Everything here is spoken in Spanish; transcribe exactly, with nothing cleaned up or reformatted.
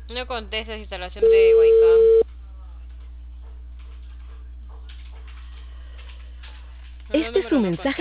No contestas instalación de Wacom. ¿Pero Este dónde es me su lo no mensaje